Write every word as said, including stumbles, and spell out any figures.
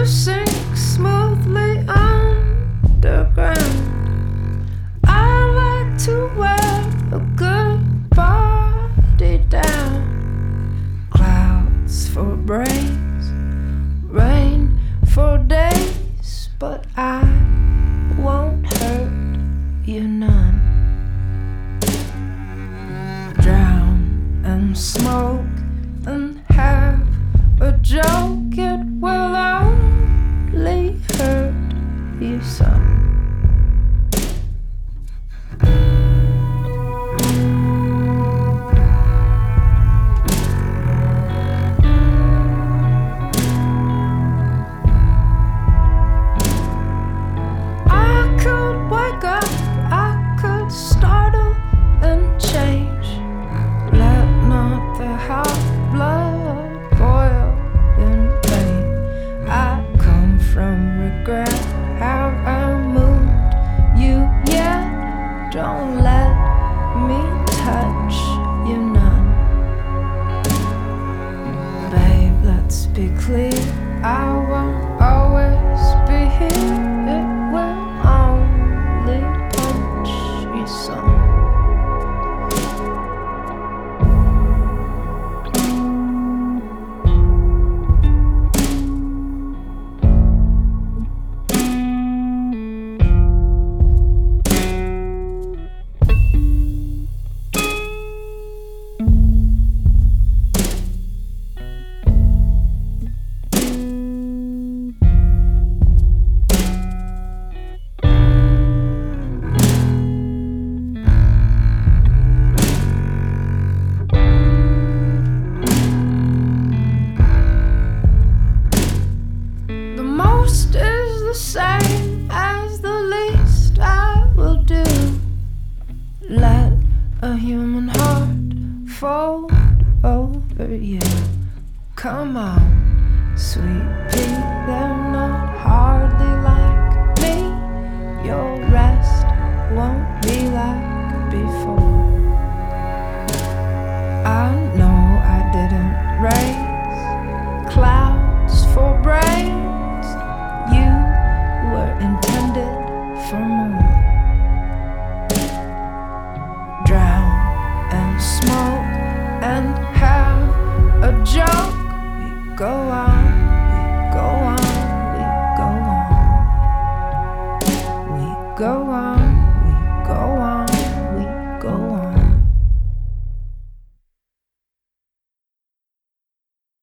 to sink smoothly underground. I like to wear a good body down. Clouds for brains, rain for days, but I won't hurt you none. Drown and smoke and have a joke, it will only hurt you some. I could wake up, I could startle and change. Let not the hot blood boil in vain. I come from regret. Have I moved you yet? Don't let me touch you none. Babe, let's be clear, I won't always be here. It will only punch you some. The most is the same as the least I will do. Let a human heart fold over you. Come on, sweet pea.